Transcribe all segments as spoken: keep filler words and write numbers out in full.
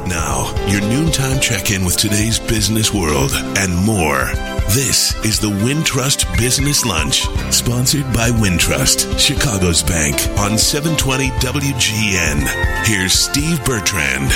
Now, your noontime check-in with today's business world and more. This is the Wintrust Business Lunch, sponsored by Wintrust, Chicago's bank, on seven twenty W G N. Here's Steve Bertrand.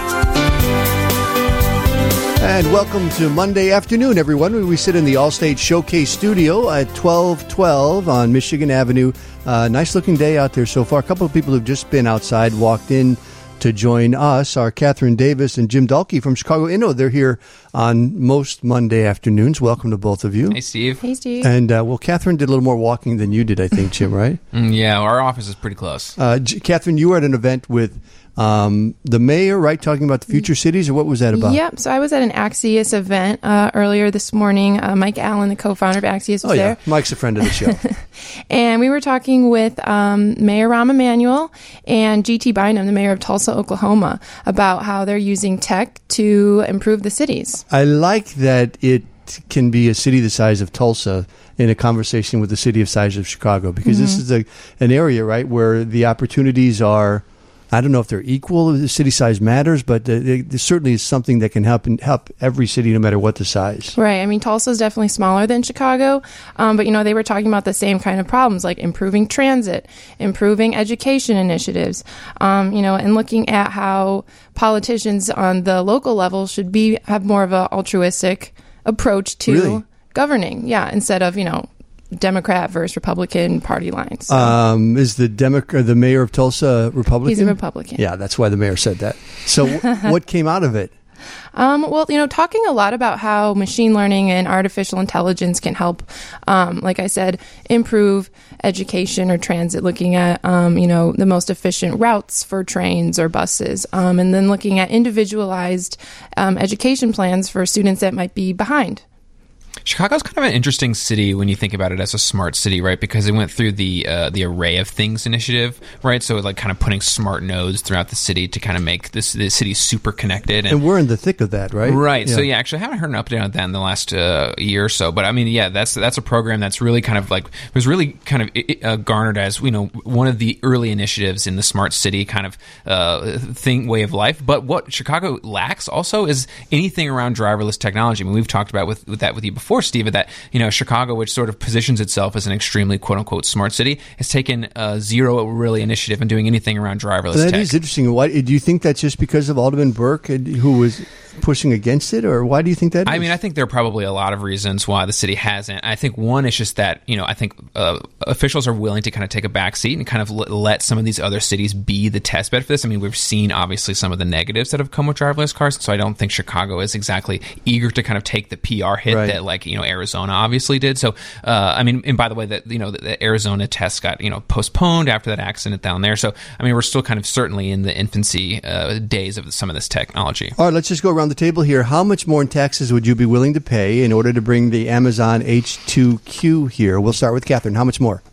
And welcome to Monday afternoon, everyone. We sit in the Allstate Showcase studio at twelve twelve on Michigan Avenue. Uh, nice looking day out there so far. A couple of people who've just been outside walked in to join us are Catherine Davis and Jim Dalkey from Chicago Inno. They're here on most Monday afternoons. Welcome to both of you. Hey, Steve. Hey, Steve. And, uh, well, Catherine did a little more walking than you did, I think, Jim, right? Mm, yeah, our office is pretty close. Uh, J- Catherine, you were at an event with um, the mayor, right, talking about the future cities, or what was that about? Yep. So I was at an Axios event uh, earlier this morning. Uh, Mike Allen, the co-founder of Axios, was oh, yeah. there. Mike's a friend of the show. And we were talking with um, Mayor Rahm Emanuel and G T Bynum, the mayor of Tulsa, Oklahoma, about how they're using tech to improve the cities. I like that it can be a city the size of Tulsa in a conversation with the city of size of Chicago, because mm-hmm. this is a, an area, right, where the opportunities are, I don't know if they're equal, the city size matters, but there certainly is something that can help help every city no matter what the size. Right. I mean, Tulsa is definitely smaller than Chicago, um, but, you know, they were talking about the same kind of problems, like improving transit, improving education initiatives, um, you know, and looking at how politicians on the local level should be have more of an altruistic approach to really? governing. Yeah, instead of, you know, Democrat versus Republican party lines. So. Um, is the Democrat, the mayor of Tulsa, Republican? He's a Republican. Yeah, that's why the mayor said that. So what came out of it? Um, well, you know, talking a lot about how machine learning and artificial intelligence can help, um, like I said, improve education or transit, looking at, um, you know, the most efficient routes for trains or buses, um, and then looking at individualized um, education plans for students that might be behind. Chicago's kind of an interesting city when you think about it as a smart city, right? Because it went through the uh, the Array of Things initiative, right? So like kind of putting smart nodes throughout the city to kind of make this the city super connected. And, and we're in the thick of that, right? Right. Yeah. So yeah, actually I haven't heard an update on that in the last uh, year or so. But I mean, yeah, that's that's a program that's really kind of like, was really kind of uh, garnered as, you know, one of the early initiatives in the smart city kind of uh, thing, way of life. But what Chicago lacks also is anything around driverless technology. I mean, we've talked about with, with that with you before, Steve, that, you know, Chicago, which sort of positions itself as an extremely quote-unquote smart city, has taken uh, zero really initiative in doing anything around driverless that tech. That is interesting. Why, do you think that's just because of Alderman Burke, who was pushing against it, or why do you think that is? I mean, I think there are probably a lot of reasons why the city hasn't. I think one is just that, you know, I think uh, officials are willing to kind of take a back seat and kind of l- let some of these other cities be the test bed for this. I mean, we've seen obviously some of the negatives that have come with driverless cars, so I don't think Chicago is exactly eager to kind of take the P R hit right. that, like, you know, Arizona obviously did. So, uh, I mean, and by the way, that, you know, the, the Arizona test got, you know, postponed after that accident down there. So, I mean, we're still kind of certainly in the infancy uh, days of some of this technology. All right, let's just go around the table here. How much more in taxes would you be willing to pay in order to bring the Amazon H two Q here? We'll start with Catherine. How much more?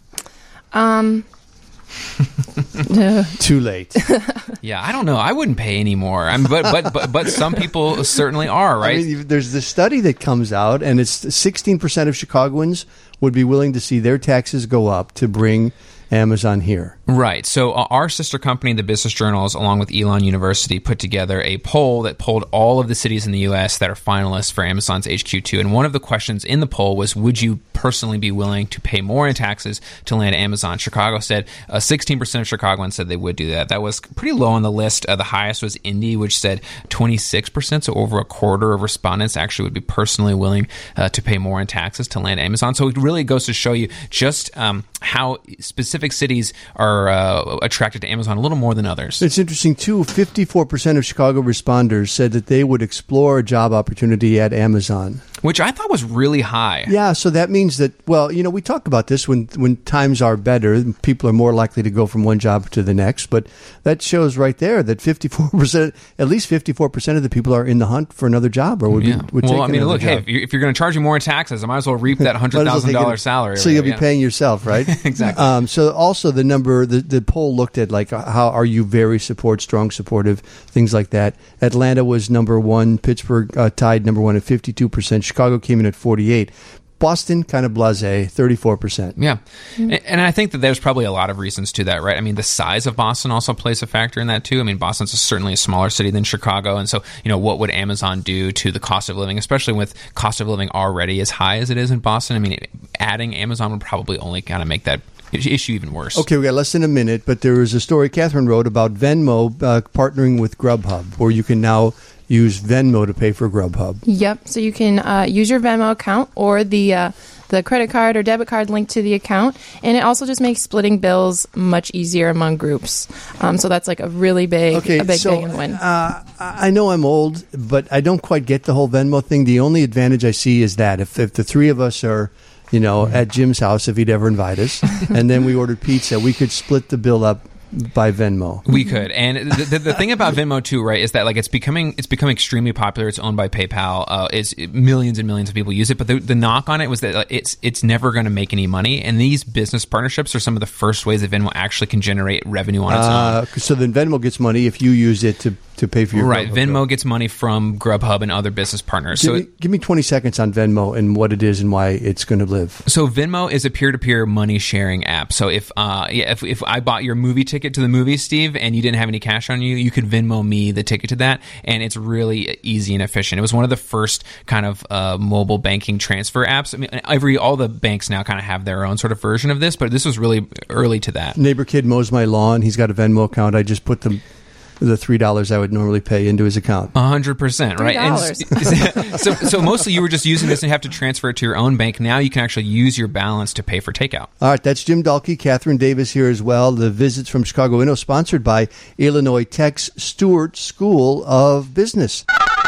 Um... Too late. Yeah, I don't know. I wouldn't pay any more. I mean, but, but but but some people certainly are, right? I mean, there's this study that comes out, and it's sixteen percent of Chicagoans would be willing to see their taxes go up to bring Amazon here. Right. So uh, our sister company, the Business Journals, along with Elon University, put together a poll that polled all of the cities in the U S that are finalists for Amazon's H Q two. And one of the questions in the poll was, would you personally be willing to pay more in taxes to land Amazon? Chicago said uh, sixteen percent of Chicagoans said they would do that. That was pretty low on the list. Uh, the highest was Indy, which said twenty-six percent. So over a quarter of respondents actually would be personally willing uh, to pay more in taxes to land Amazon. So it really goes to show you just um, how specific cities are Uh, attracted to Amazon a little more than others. It's interesting, too. fifty-four percent of Chicago responders said that they would explore a job opportunity at Amazon. Which I thought was really high. Yeah, so that means that, well, you know, we talk about this when when times are better, people are more likely to go from one job to the next. But that shows right there that fifty-four percent, at least fifty-four percent of the people are in the hunt for another job or would yeah. be would well, take I mean, look, job. hey, if you're, if you're going to charge me more in taxes, I might as well reap that one hundred thousand dollars salary. So right you'll there, be yeah. paying yourself, right? Exactly. Um, so also the number, the, the poll looked at like how are you very support, strong, supportive, things like that. Atlanta was number one. Pittsburgh uh, tied number one at fifty-two percent. Chicago came in at forty-eight. Boston, kind of blasé, thirty-four percent. Yeah. Mm-hmm. And I think that there's probably a lot of reasons to that, right? I mean, the size of Boston also plays a factor in that, too. I mean, Boston's certainly a smaller city than Chicago. And so, you know, what would Amazon do to the cost of living, especially with cost of living already as high as it is in Boston? I mean, adding Amazon would probably only kind of make that issue even worse. Okay, we got less than a minute, but there was a story Catherine wrote about Venmo uh, partnering with Grubhub, where you can now use Venmo to pay for Grubhub. Yep. So you can uh, use your Venmo account or the uh, the credit card or debit card linked to the account, and it also just makes splitting bills much easier among groups. Um, so that's like a really big, okay, a big so, thing and win. Uh, I know I'm old, but I don't quite get the whole Venmo thing. The only advantage I see is that if, if the three of us are, you know, at Jim's house, if he'd ever invite us, and then we ordered pizza, we could split the bill up by Venmo. We could. And the, the, the thing about Venmo too, right, is that like it's becoming it's become extremely popular. It's owned by PayPal. Uh, it's millions and millions of people use it. But the, the knock on it was that uh, it's it's never going to make any money. And these business partnerships are some of the first ways that Venmo actually can generate revenue on its uh, own. So then Venmo gets money if you use it to to pay for your right. Grubhub Venmo bill. gets money from Grubhub and other business partners. Give, so me, it, give me twenty seconds on Venmo and what it is and why it's going to live. So Venmo is a peer-to-peer money sharing app. So if uh yeah if if I bought your movie ticket to the movies, Steve, and you didn't have any cash on you, you could Venmo me the ticket to that, and it's really easy and efficient. It was one of the first kind of uh, mobile banking transfer apps. I mean, every all the banks now kind of have their own sort of version of this, but this was really early to that. Neighbor kid mows my lawn. He's got a Venmo account. I just put the the three dollars I would normally pay into his account. A hundred percent, right? three dollars. And so, so mostly you were just using this and you have to transfer it to your own bank. Now you can actually use your balance to pay for takeout. All right, that's Jim Dahlke, Catherine Davis here as well. The Visits from Chicago Inno, sponsored by Illinois Tech's Stewart School of Business.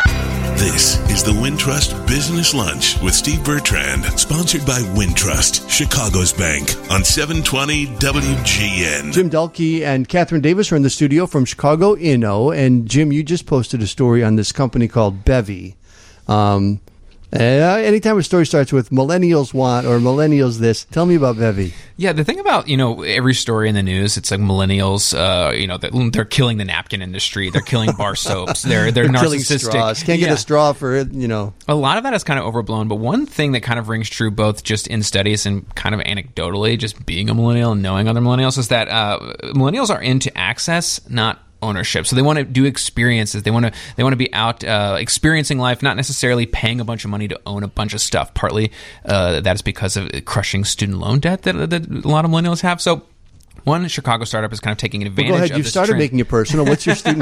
This is the Wintrust Business Lunch with Steve Bertrand, sponsored by Wintrust, Chicago's bank, on seven twenty W G N. Jim Dahlke and Catherine Davis are in the studio from Chicago Inno. And Jim, you just posted a story on this company called Bevy. Um, uh, anytime a story starts with millennials want or millennials this, tell me about Bevy. Yeah, the thing about, you know, every story in the news, it's like millennials, uh, you know, they're, they're killing the napkin industry. They're killing bar soaps. They're they're, They're narcissistic. killing straws. Can't get Yeah. a straw for it, you know. A lot of that is kind of overblown, but one thing that kind of rings true both just in studies and kind of anecdotally, just being a millennial and knowing other millennials, is that uh, millennials are into access, not ownership. So they want to do experiences. They want to they want to be out uh, experiencing life, not necessarily paying a bunch of money to own a bunch of stuff. Partly uh, that is because of crushing student loan debt that, that a lot of millennials have. So one Chicago startup is kind of taking advantage Well, go ahead. of You this started trend. making it personal. What's your student?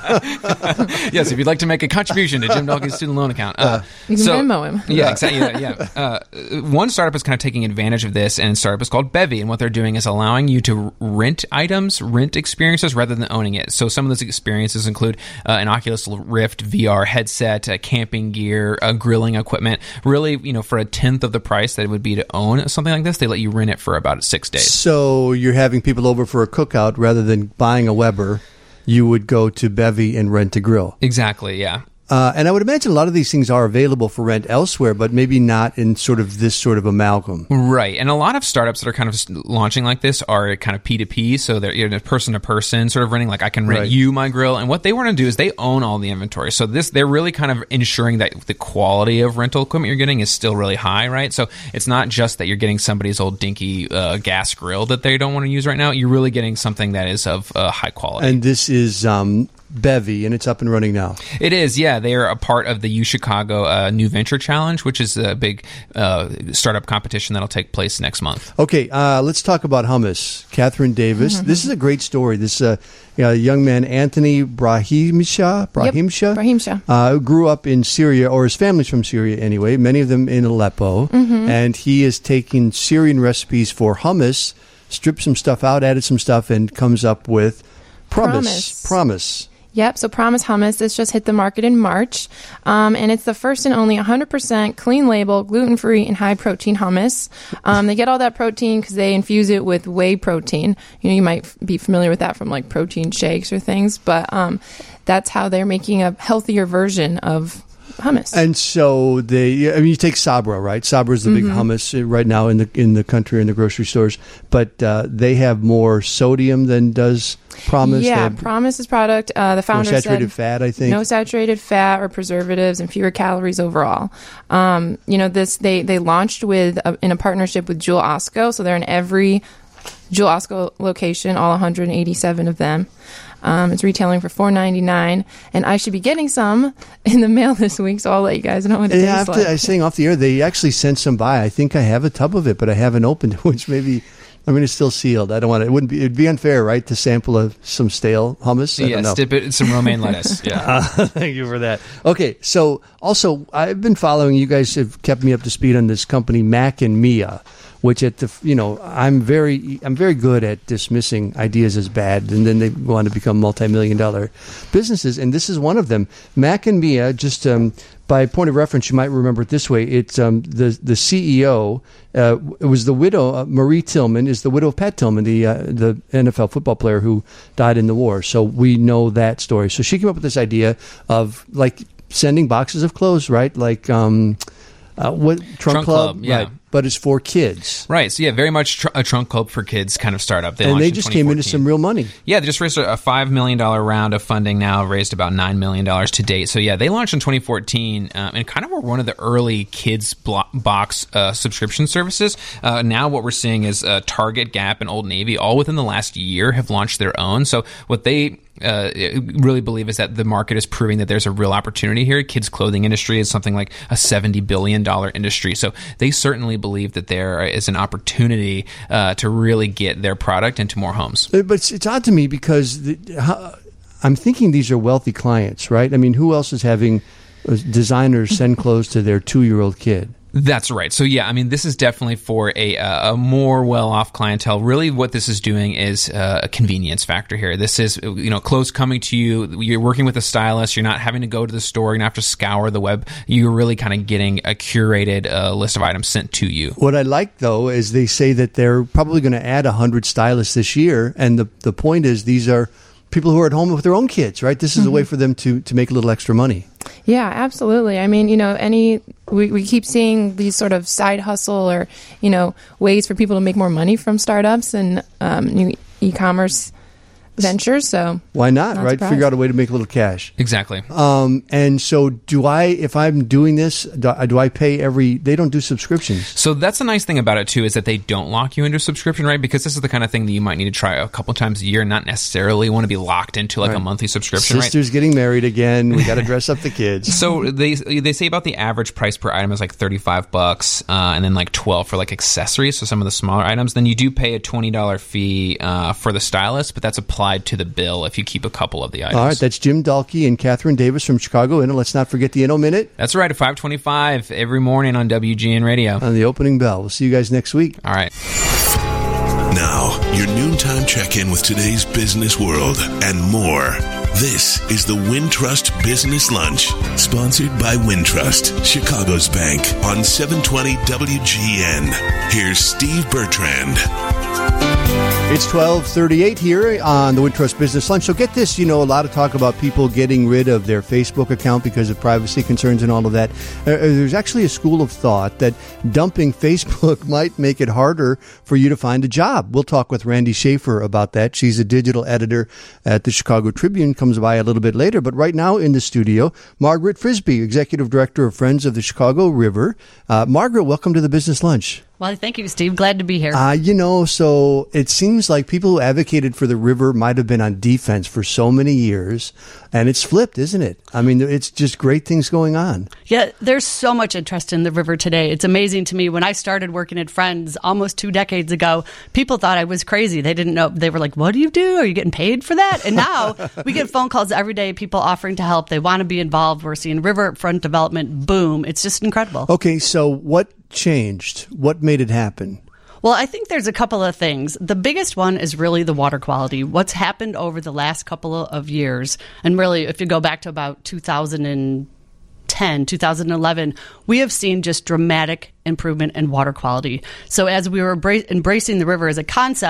Yes, if you'd like to make a contribution to Jim Dahlke's student loan account. Uh, You can Venmo him. Yeah, exactly. Yeah, yeah. Uh, one startup is kind of taking advantage of this, and startup is called Bevy. And what they're doing is allowing you to rent items, rent experiences, rather than owning it. So some of those experiences include uh, an Oculus Rift V R headset, uh, camping gear, uh, grilling equipment. Really, you know, for a tenth of the price that it would be to own something like this, they let you rent it for about six days. So you're having people over for a cookout rather than buying a Weber. You would go to Bevy and rent a grill. Exactly, yeah. Uh, and I would imagine a lot of these things are available for rent elsewhere, but maybe not in sort of this sort of amalgam. Right. And a lot of startups that are kind of launching like this are kind of P two P. So they're, you know, person to person sort of renting, like I can rent Right. you my grill. And what they want to do is they own all the inventory. So this, they're really kind of ensuring that the quality of rental equipment you're getting is still really high, right? So it's not just that you're getting somebody's old dinky uh, gas grill that they don't want to use right now. You're really getting something that is of uh, high quality. And this is um, Bevy, and it's up and running now. It is, yeah. They are a part of the U Chicago uh, New Venture Challenge, which is a big uh, startup competition that'll take place next month. Okay, uh, let's talk about hummus. Catherine Davis. This is a great story. This uh, you know, young man, Anthony Brahimsha, Brahimsha, Yep, Brahimsha. Uh, grew up in Syria, or his family's from Syria anyway, many of them in Aleppo. Mm-hmm. And he is taking Syrian recipes for hummus, stripped some stuff out, added some stuff, and comes up with Promise. Promise. Promise. Yep, so Promise Hummus, this just hit the market in March, um, and it's the first and only one hundred percent clean label, gluten-free, and high-protein hummus. Um, they get all that protein because they infuse it with whey protein. You know, you might be familiar with that from, like, protein shakes or things, but um, that's how they're making a healthier version of hummus. And so they, I mean, you take Sabra, right? Sabra is the big Mm-hmm. hummus right now in the in the country in the grocery stores, but uh, they have more sodium than does Promise. They Yeah, have Promise's product. Uh, the more founder saturated said fat, I think. no saturated fat or preservatives and fewer calories overall. Um, you know, this they they launched with a, in a partnership with Jewel Osco, so they're in every Jewel Osco location, all one hundred eighty-seven of them. Um, it's retailing for four ninety-nine, and I should be getting some in the mail this week, so I'll let you guys know what it Yeah, tastes after, like. I was saying off the air, they actually sent some by. I think I have a tub of it, but I haven't opened it, which maybe, I mean, it's still sealed. I don't want it. It wouldn't be, it'd be unfair, right, to sample a, some stale hummus? I Yeah, don't know. dip it in some romaine lettuce. Yeah. Uh, thank you for that. Okay, so also, I've been following, you guys have kept me up to speed on this company, Mac and Mia, which at the, you know, I'm very, I'm very good at dismissing ideas as bad, and then they want to become multi-million dollar businesses, and this is one of them. Mac and Mia, just um, by point of reference, you might remember it this way. It's um, the the C E O. Uh, it was the widow, uh, Marie Tillman, is the widow of Pat Tillman, the uh, the N F L football player who died in the war. So we know that story. So she came up with this idea of like sending boxes of clothes, right? Like um, uh, what Trunk, Trunk Club, Club, yeah. right? But it's for kids. Right. So, yeah, very much tr- a trunk club for kids kind of startup. They And launched they in just came into twenty fourteen. some real money. Yeah, they just raised a five million dollars round of funding now, raised about nine million dollars to date. So, yeah, they launched in twenty fourteen um, and kind of were one of the early kids blo- box uh, subscription services. Uh, now what we're seeing is uh, Target, Gap, and Old Navy, all within the last year, have launched their own. So what they uh, really believe is that the market is proving that there's a real opportunity here. Kids' clothing industry is something like a seventy billion dollars industry. So they certainly believe that there is an opportunity uh, to really get their product into more homes. But it's, it's odd to me because the, how, I'm thinking these are wealthy clients, right? I mean, who else is having uh, designers send clothes to their two-year-old kid? That's right. So, yeah, I mean, this is definitely for a, a more well-off clientele. Really what this is doing is uh, a convenience factor here. This is, you know, clothes coming to you. You're working with a stylist. You're not having to go to the store. You're not have to scour the web. You're really kind of getting a curated uh, list of items sent to you. What I like, though, is they say that they're probably going to add one hundred stylists this year. And the, the point is these are people who are at home with their own kids, right? This is mm-hmm. a way for them to, to make a little extra money. Yeah, absolutely. I mean, you know, any we, we keep seeing these sort of side hustle or, you know, ways for people to make more money from startups and um, new e-commerce ventures. So why not, not right? surprised. Figure out a way to make a little cash. Exactly. Um, and so do I, if I'm doing this, do I, do I pay every, they don't do subscriptions. So that's the nice thing about it, too, is that they don't lock you into a subscription, right? Because this is the kind of thing that you might need to try a couple times a year, not necessarily want to be locked into like Right. a monthly subscription, Sister's right? getting married again. We got to dress up the kids. So they they say about the average price per item is like thirty-five bucks, uh, and then like twelve for like accessories, so some of the smaller items. Then you do pay a twenty dollars fee uh, for the stylist, but that's applied to the bill if you keep a couple of the items. All right, that's Jim Dahlke and Catherine Davis from Chicago Inno. Let's not forget the Inno Minute That's right, at five twenty-five every morning on W G N Radio. on the opening bell. We'll see you guys next week. All right. Now, your noontime check-in with today's business world and more. This is the Wintrust Business Lunch, sponsored by Wintrust, Chicago's bank, on seven twenty W G N. Here's Steve Bertrand. It's twelve thirty-eight here on the Wintrust Business Lunch. So get this, you know, a lot of talk about people getting rid of their Facebook account because of privacy concerns and all of that. Uh, there's actually a school of thought that dumping Facebook might make it harder for you to find a job. We'll talk with Randy Schaefer about that. She's a digital editor at the Chicago Tribune, comes by a little bit later. But right now in the studio, Margaret Frisbee, Executive Director of Friends of the Chicago River. Uh, Margaret, welcome to the Business Lunch. Well, thank you, Steve. Glad to be here. Uh, you know, so it seems like people who advocated for the river might have been on defense for so many years, and it's flipped, isn't it? I mean, it's just great things going on. Yeah, there's so much interest in the river today. It's amazing to me. When I started working at Friends almost two decades ago, people thought I was crazy. They didn't know. They were like, what do you do? Are you getting paid for that? And now we get phone calls every day, people offering to help. They want to be involved. We're seeing riverfront development boom. It's just incredible. Okay, so what changed? What made it happen? Well, I think there's a couple of things. The biggest one is really the water quality. What's happened over the last couple of years, and really if you go back to about two thousand ten, two thousand eleven, we have seen just dramatic improvement in water quality. So as we were embra- embracing the river as a concept,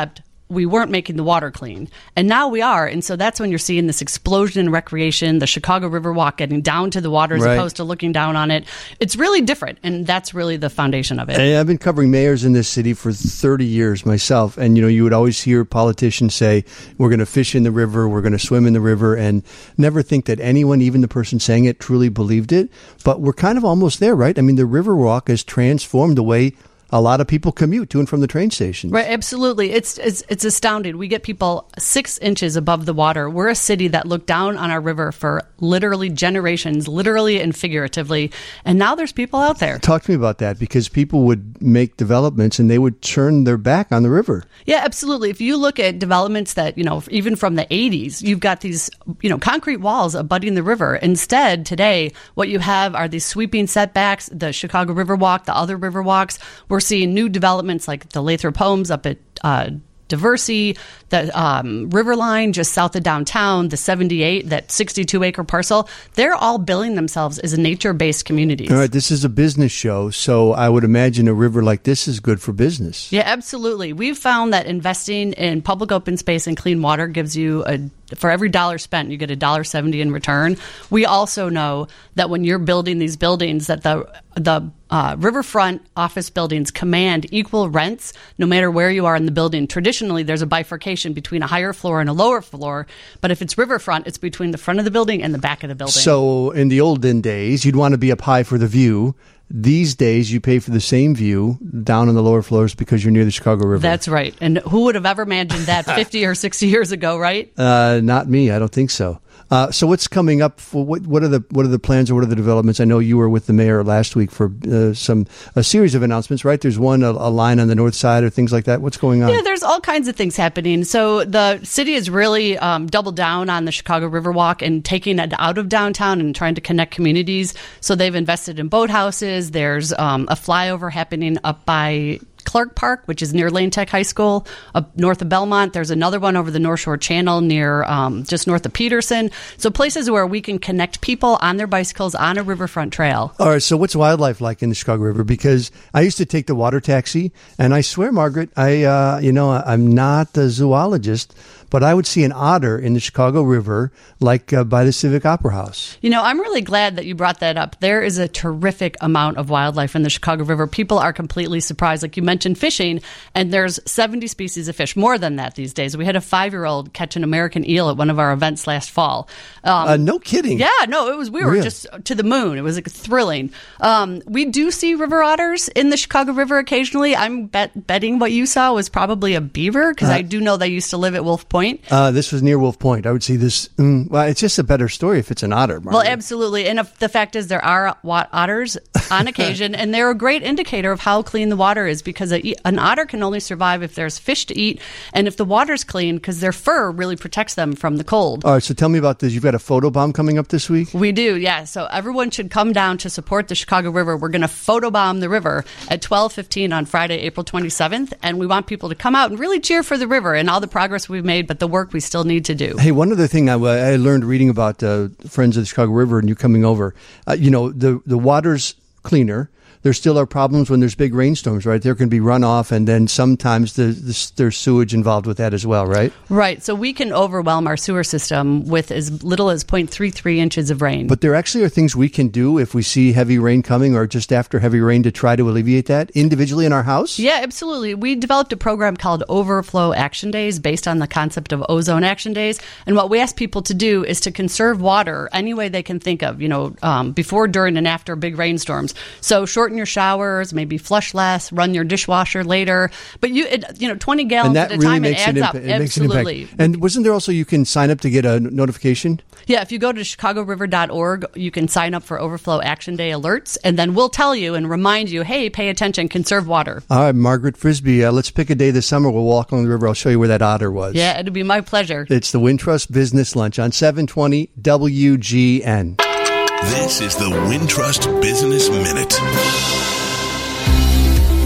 we weren't making the water clean. And now we are. And so that's when you're seeing this explosion in recreation, the Chicago River Walk getting down to the water as right. opposed to looking down on it. It's really different. And that's really the foundation of it. And I've been covering mayors in this city for thirty years myself. And, you know, you would always hear politicians say, we're going to fish in the river, we're going to swim in the river, and never think that anyone, even the person saying it, truly believed it. But we're kind of almost there, right? I mean, the Riverwalk has transformed the way a lot of people commute to and from the train stations. Right, absolutely. It's, it's it's astounding. We get people six inches above the water. We're a city that looked down on our river for literally generations, literally and figuratively. And now there's people out there. Talk to me about that, because people would make developments and they would turn their back on the river. Yeah, absolutely. If you look at developments that, you know, even from the eighties, you've got these, you know, concrete walls abutting the river. Instead, today, what you have are these sweeping setbacks, the Chicago River Walk, the other river walks. We're seeing new developments like the Lathrop Homes up at uh, Diversey, the um, Riverline just south of downtown, the seventy-eight, that sixty-two acre parcel. They're all billing themselves as nature-based communities. All right, this is a business show, so I would imagine a river like this is good for business. Yeah, absolutely. We've found that investing in public open space and clean water gives you a for every dollar spent, you get a dollar seventy in return. We also know that when you're building these buildings, that the the uh, riverfront office buildings command equal rents, no matter where you are in the building. Traditionally, there's a bifurcation between a higher floor and a lower floor, but if it's riverfront, it's between the front of the building and the back of the building. So in the olden days, you'd want to be up high for the view. These days, you pay for the same view down on the lower floors because you're near the Chicago River. That's right. And who would have ever imagined that fifty or sixty years ago, right? Uh, not me. I don't think so. Uh, so what's coming up? For what, what are the what are the plans or what are the developments? I know you were with the mayor last week for uh, some a series of announcements, right? There's one a, a line on the north side or things like that. What's going on? Yeah, there's all kinds of things happening. So the city has really um, doubled down on the Chicago Riverwalk and taking it out of downtown and trying to connect communities. So they've invested in boathouses. There's um, a flyover happening up by Clark Park, which is near Lane Tech High School, up north of Belmont. There's another one over the North Shore Channel near um, just north of Peterson. So places where we can connect people on their bicycles on a riverfront trail. All right. So what's wildlife like in the Chicago River? Because I used to take the water taxi, and I swear, Margaret, I uh, you know I'm not a zoologist, but I would see an otter in the Chicago River, like uh, by the Civic Opera House. You know, I'm really glad that you brought that up. There is a terrific amount of wildlife in the Chicago River. People are completely surprised. Like you mentioned fishing, and there's seventy species of fish, more than that these days. We had a five-year-old catch an American eel at one of our events last fall. Um, uh, no kidding. Yeah, no, it was. We were really? just to the moon. It was like, thrilling. Um, we do see river otters in the Chicago River occasionally. I'm bet, betting what you saw was probably a beaver, because uh, I do know they used to live at Wolf Point. Uh, this was near Wolf Point. I would see this. Mm, well, it's just a better story if it's an otter, Margaret. Well, absolutely. And if the fact is there are otters on occasion, and they're a great indicator of how clean the water is, because a, an otter can only survive if there's fish to eat and if the water's clean, because their fur really protects them from the cold. All right, so tell me about this. You've got a photo bomb coming up this week? We do, yeah. So everyone should come down to support the Chicago River. We're going to photobomb the river at twelve fifteen on Friday, April twenty-seventh, and we want people to come out and really cheer for the river and all the progress we've made, but the work we still need to do. Hey, one other thing I, I learned reading about uh, Friends of the Chicago River and you coming over, uh, you know, the, the water's cleaner. There still are problems when there's big rainstorms, right? There can be runoff, and then sometimes the, the, there's sewage involved with that as well, right? Right. So we can overwhelm our sewer system with as little as zero point three three inches of rain. But there actually are things we can do if we see heavy rain coming or just after heavy rain to try to alleviate that individually in our house? Yeah, absolutely. We developed a program called Overflow Action Days based on the concept of ozone action days. And what we ask people to do is to conserve water any way they can think of, you know, um, before, during, and after big rainstorms. So shorten your showers, maybe flush less, run your dishwasher later. But you, it, you know, twenty gallons at a really time, it makes adds an up. Imp- it Absolutely. Makes an impact. And wasn't there also you can sign up to get a notification? Yeah, if you go to chicago river dot org, you can sign up for Overflow Action Day alerts, and then we'll tell you and remind you, hey, pay attention, conserve water. All right, Margaret Frisbee, uh, let's pick a day this summer. We'll walk along the river. I'll show you where that otter was. Yeah, it'd be my pleasure. It's the Wintrust Business Lunch on seven twenty W G N. This is the Wintrust Business Minute.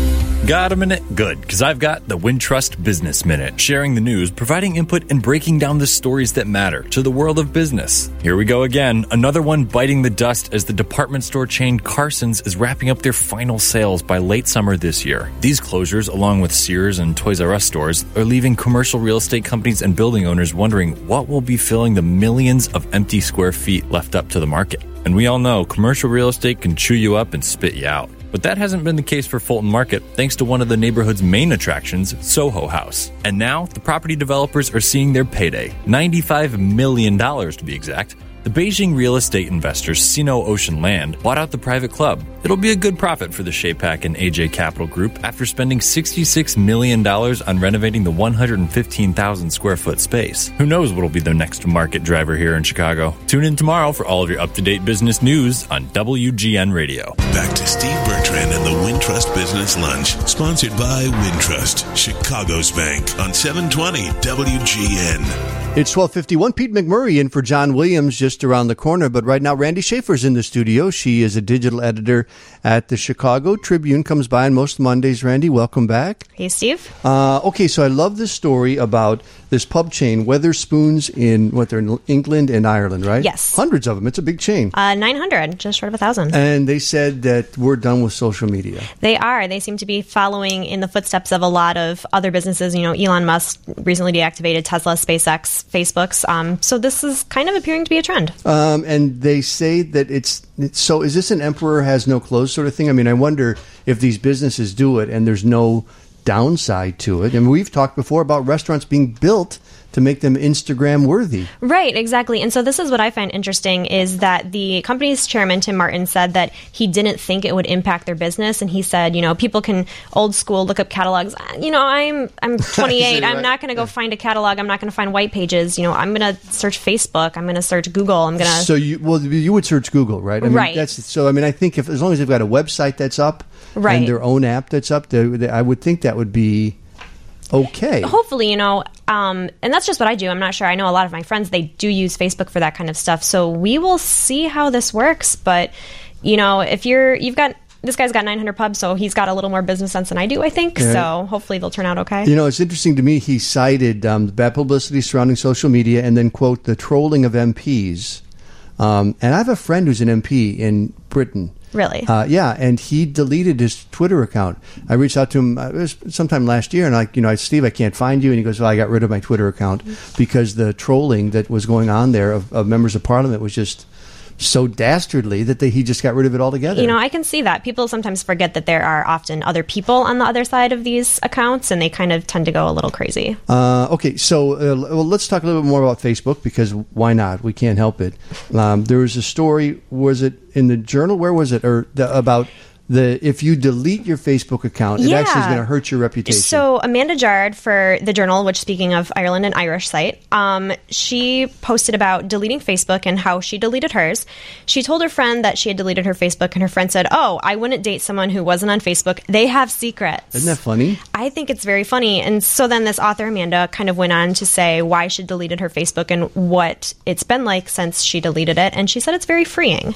Got a minute? Good, because I've got the Wintrust Business Minute, sharing the news, providing input, and breaking down the stories that matter to the world of business. Here we go again, another one biting the dust as the department store chain Carson's is wrapping up their final sales by late summer this year. These closures, along with Sears and Toys R Us stores, are leaving commercial real estate companies and building owners wondering what will be filling the millions of empty square feet left up to the market. And we all know commercial real estate can chew you up and spit you out. But that hasn't been the case for Fulton Market, thanks to one of the neighborhood's main attractions, Soho House. And now, the property developers are seeing their payday, ninety-five million dollars to be exact. The Beijing real estate investors Sino Ocean Land bought out the private club. It'll be a good profit for the Shapack and A J Capital Group after spending sixty-six million dollars on renovating the one hundred fifteen thousand square foot space. Who knows what'll be the next market driver here in Chicago? Tune in tomorrow for all of your up-to-date business news on W G N Radio. Back to Steve Bertrand and the Wintrust Business Lunch, sponsored by Wintrust, Chicago's bank, on seven twenty W G N. It's twelve fifty-one. Pete McMurray in for John Williams just around the corner. But right now, Randy Schaefer's in the studio. She is a digital editor at the Chicago Tribune. Comes by on most Mondays. Randy, welcome back. Hey, Steve. Uh, okay, so I love this story about this pub chain, Wetherspoons, in what they're in England and Ireland, right? Yes. Hundreds of them. It's a big chain. Uh, nine hundred, just short of one thousand. And they said that we're done with social media. They are. They seem to be following in the footsteps of a lot of other businesses. You know, Elon Musk recently deactivated Tesla, SpaceX, Facebook's. Um, so this is kind of appearing to be a trend. Um, and they say that it's, it's, so is this an emperor has no clothes sort of thing? I mean, I wonder if these businesses do it and there's no downside to it. And we've talked before about restaurants being built to make them Instagram worthy. Right, exactly. And so this is what I find interesting is that the company's chairman, Tim Martin, said that he didn't think it would impact their business. And he said, you know, people can old school look up catalogs. You know, I'm I'm twenty-eight. right. I'm not going to go find a catalog. I'm not going to find white pages. You know, I'm going to search Facebook. I'm going to search Google. I'm going to. So you well, you would search Google, right? I mean, right. That's, so I mean, I think if as long as they've got a website that's up right. and their own app that's up, they, they, I would think that would be okay. Hopefully, you know, um, and that's just what I do. I'm not sure. I know a lot of my friends, they do use Facebook for that kind of stuff. So we will see how this works. But, you know, if you're, you've got, this guy's got nine hundred pubs, so he's got a little more business sense than I do, I think. Yeah. So hopefully they'll turn out okay. You know, it's interesting to me. He cited um, the bad publicity surrounding social media and then, quote, the trolling of M Ps. Um, and I have a friend who's an M P in Britain. Really? Uh, yeah, and he deleted his Twitter account. I reached out to him uh, it was sometime last year, and like, you know, I, Steve, I can't find you. And he goes, well, I got rid of my Twitter account because the trolling that was going on there of, of members of Parliament was just so dastardly that they, he just got rid of it altogether. You know, I can see that. People sometimes forget that there are often other people on the other side of these accounts, and they kind of tend to go a little crazy. Uh, okay, so uh, well, let's talk a little bit more about Facebook, because why not? We can't help it. Um, there was a story, was it in the Journal? Where was it? Or the, about the if you delete your Facebook account, it yeah. actually is going to hurt your reputation. So Amanda Jard for The Journal, which, speaking of Ireland and Irish site, um, she posted about deleting Facebook and how she deleted hers. She told her friend that she had deleted her Facebook, and her friend said, oh, I wouldn't date someone who wasn't on Facebook. They have secrets. Isn't that funny? I think it's very funny. And so then this author, Amanda, kind of went on to say why she deleted her Facebook and what it's been like since she deleted it. And she said it's very freeing.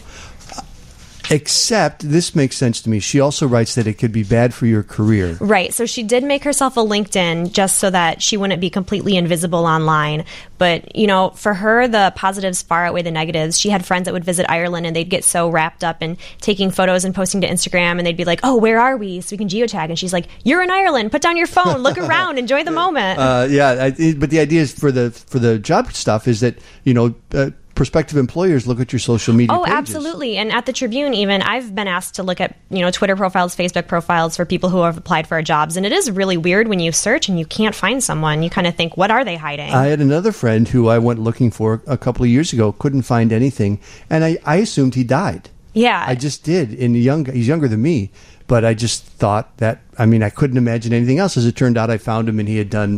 Except, this makes sense to me, she also writes that it could be bad for your career. Right. So she did make herself a LinkedIn just so that she wouldn't be completely invisible online. But, you know, for her, the positives far outweigh the negatives. She had friends that would visit Ireland, and they'd get so wrapped up in taking photos and posting to Instagram, and they'd be like, oh, where are we? So we can geotag. And she's like, you're in Ireland. Put down your phone. Look around. Enjoy the moment. Uh, yeah. I, but the idea is for the, for the job stuff is that, you know, uh, prospective employers look at your social media oh, pages. Absolutely. And at the Tribune, even, I've been asked to look at, you know, Twitter profiles, Facebook profiles for people who have applied for jobs. And it is really weird when you search and you can't find someone. You kind of think, what are they hiding? I had another friend who I went looking for a couple of years ago, couldn't find anything. And I, I assumed he died. Yeah. I just did. In young, he's younger than me. But I just thought that, I mean, I couldn't imagine anything else. As it turned out, I found him and he had done,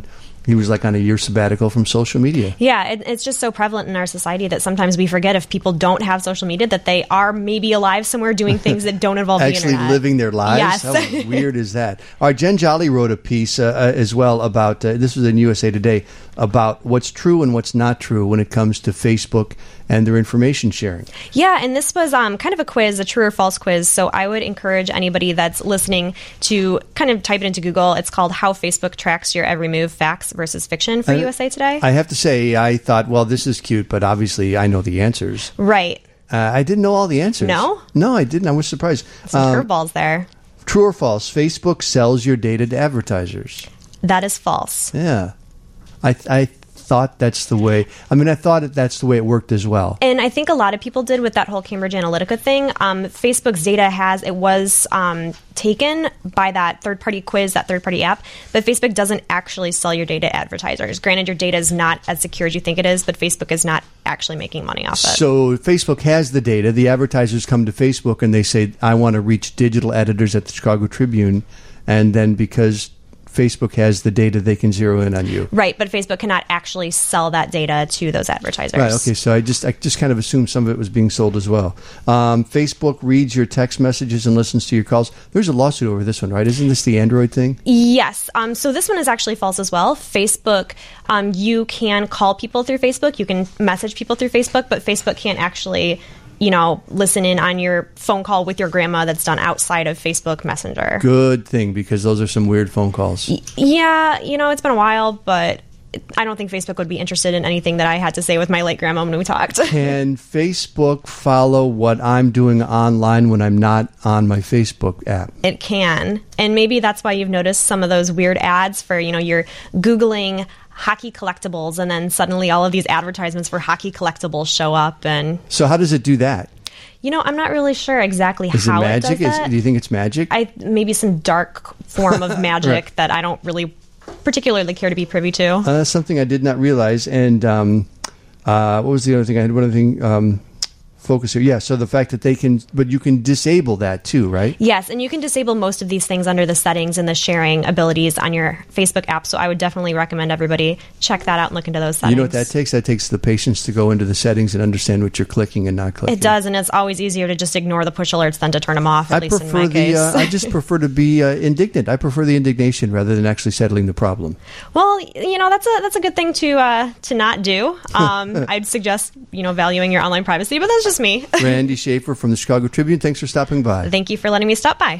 he was like on a year sabbatical from social media. Yeah, it, it's just so prevalent in our society that sometimes we forget if people don't have social media that they are maybe alive somewhere doing things that don't involve the Actually internet. living their lives? Yes. How weird is that? All right, Jen Jolly wrote a piece uh, uh, as well about, uh, this was in U S A Today, about what's true and what's not true when it comes to Facebook and their information sharing. Yeah, and this was um, kind of a quiz, a true or false quiz. So I would encourage anybody that's listening to kind of type it into Google. It's called How Facebook Tracks Your Every Move, Facts versus Fiction for I, U S A Today. I have to say, I thought, well, this is cute, but obviously I know the answers. Right. Uh, I didn't know all the answers. No? No, I didn't. I was surprised. Some Um, curveballs there. True or false? Facebook sells your data to advertisers. That is false. Yeah. I I thought that's the way. I mean, I thought that that's the way it worked as well. And I think a lot of people did with that whole Cambridge Analytica thing. Um, Facebook's data has, it was um, taken by that third-party quiz, that third-party app, but Facebook doesn't actually sell your data to advertisers. Granted, your data is not as secure as you think it is, but Facebook is not actually making money off it. So Facebook has the data. The advertisers come to Facebook and they say, I want to reach digital editors at the Chicago Tribune. And then because Facebook has the data, they can zero in on you. Right, but Facebook cannot actually sell that data to those advertisers. Right, okay, so I just I just kind of assumed some of it was being sold as well. Um, Facebook reads your text messages and listens to your calls. There's a lawsuit over this one, right? Isn't this the Android thing? Yes. Um, so this one is actually false as well. Facebook, um, you can call people through Facebook. You can message people through Facebook, but Facebook can't actually, you know, listen in on your phone call with your grandma that's done outside of Facebook Messenger. Good thing, because those are some weird phone calls. Y- yeah, you know, it's been a while, but I don't think Facebook would be interested in anything that I had to say with my late grandma when we talked. Can Facebook follow what I'm doing online when I'm not on my Facebook app? It can. And maybe that's why you've noticed some of those weird ads for, you know, you're Googling hockey collectibles and then suddenly all of these advertisements for hockey collectibles show up. And So how does it do that? you know, I'm not really sure exactly Is how it it magic? does Is, that. do you think it's magic? I maybe some dark form of magic Right. that I don't really particularly care to be privy to. Uh, that's something I did not realize. And um, uh, what was the other thing? I had one other thing. Um, focus here. Yeah, so the fact that they can, but you can disable that too, right? Yes, and you can disable most of these things under the settings and the sharing abilities on your Facebook app. So I would definitely recommend everybody check that out and look into those settings. You know what that takes? That takes the patience to go into the settings and understand what you're clicking and not clicking. It does, and it's always easier to just ignore the push alerts than to turn them off, at I least in prefer my the. case. Uh, I just prefer to be uh, indignant. I prefer the indignation rather than actually settling the problem. Well, you know, that's a that's a good thing to uh, to not do. Um, I'd suggest, you know, valuing your online privacy, but that's just me. Randy Schaefer from the Chicago Tribune. Thanks for stopping by. Thank you for letting me stop by.